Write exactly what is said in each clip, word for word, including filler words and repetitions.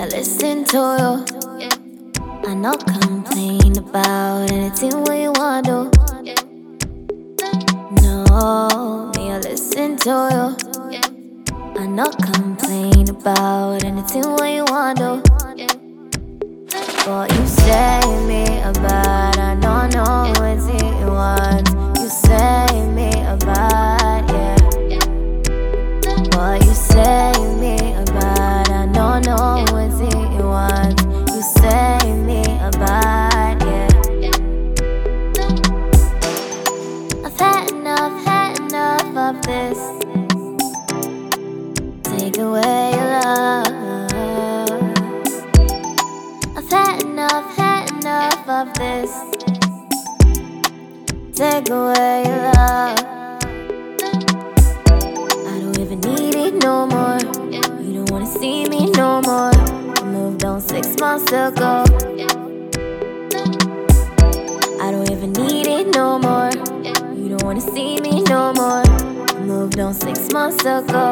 listen to you. I no complain about anything what you want to. No, me I listen to you. I no complain about anything what you want to. But you say me about, I don't know what you want. You say me about, yeah. But you say me about, I don't know what you want. You say me about, yeah. I've had enough, had enough of this. Take away your love. I've had enough, had enough of this. Take away your love. I don't even need it no more. You don't wanna see me no more. I moved on six months ago. I don't even need it no more. You don't wanna see me no more. I moved on six months ago.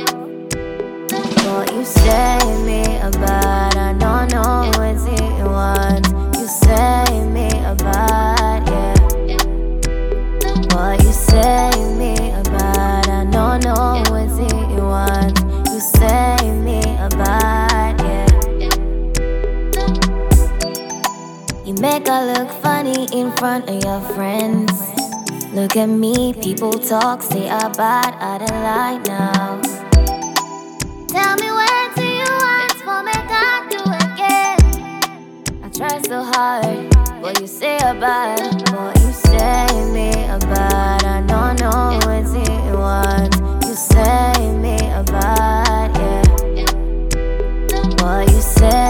What you say me about, I don't know what you want. You say me about, yeah. What you say me about, I don't know what you want. You say me about, yeah. You make her look funny in front of your friends. Look at me, people talk, say I'm bad, I don't like now. Tell me what do you want for me, God do again. I try so hard, what you say about, what you say me about, I don't know what you want. You say me about, yeah. What you say